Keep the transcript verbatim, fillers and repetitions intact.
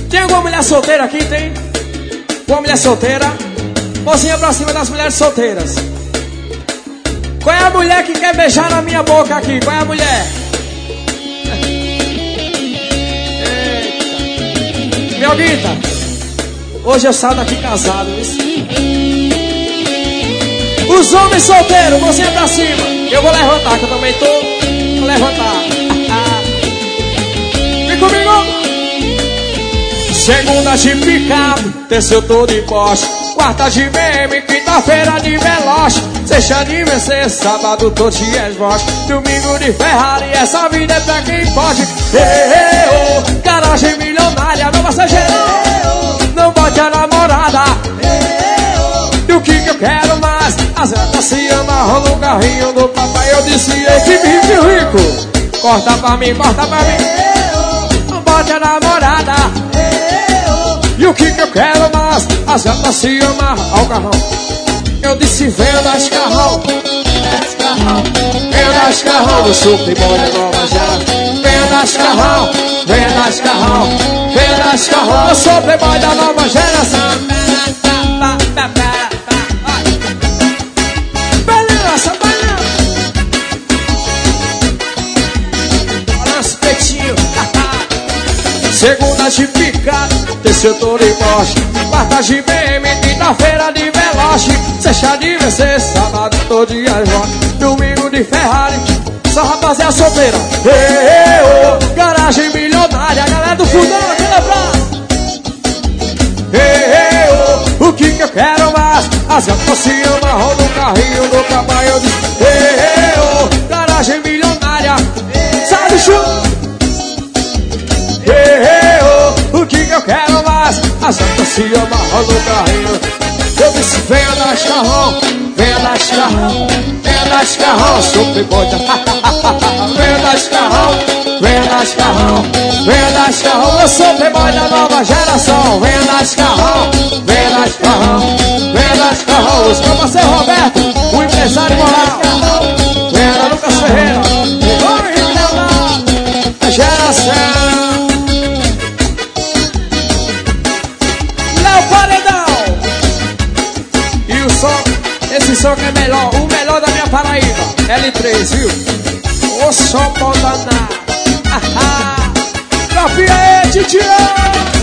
Tem alguma mulher solteira aqui? Tem? Uma mulher solteira? Mocinha pra cima das mulheres solteiras. Qual é a mulher que quer beijar na minha boca aqui? Qual é a mulher? Eita. Meu Guita, hoje eu saio daqui casado. Isso. Os homens solteiros, mocinha pra cima. Eu vou levantar, que eu também tô. Vou levantar. Vem comigo. Segunda de picape, terça eu tô de Porsche, quarta de B M, quinta-feira de Veloce, sexta de Mercedes, sábado tô de Esboche, domingo de Ferrari, essa vida é pra quem pode. Ei, ei, oh, garagem milionária, não vai ser geral, não bote a namorada. E o que que eu quero mais? As gatas se amarram no carrinho do papai. Eu disse, ei, que bicho rico, corta pra mim, corta pra mim. Não bote a namorada. E o que que eu quero mais? As gatas se amarram ao carrão. Eu disse, venha das carrão, venha das carrão do super bom de nova geração. Venha das carrão, venha das carrão, venha das carrão, eu sou playboy da nova geração. Balança, balança. Balança, petinho. Segunda de picada, terça eu tô de Porsche, quarta de B M, quinta-feira de Veloce, sexta de Mercedes, sábado tô de Esboche, domingo de Ferrari, só rapaziada solteira. Ei, ei, oh, garagem milionária, galera do fundão, aquele abraço. Ei, ei, oh, o que que eu quero mais? As gatas se amarram no carrinho do papai. Eu disse, ei, ei, oh, garagem milionária, sabe chuva. Ei, ei, oh, o que que eu quero mais? As gatas se amarram no carrinho. Eu disse, venha das carrão, venha das carrão, venha das carrão, sou playboy da venha das carrão, venha das carrão, venha das carrão, eu sou playboy da nova geração. Venha das carrão, venha das carrão, venha das carrão, os meu parceiro Roberto, o empresário moral. Venha da Lucas Ferreira, oi, geração. Esse som que é melhor, o melhor da minha Paraíba, L três, viu? O som bom danado. Copia aí, Titião!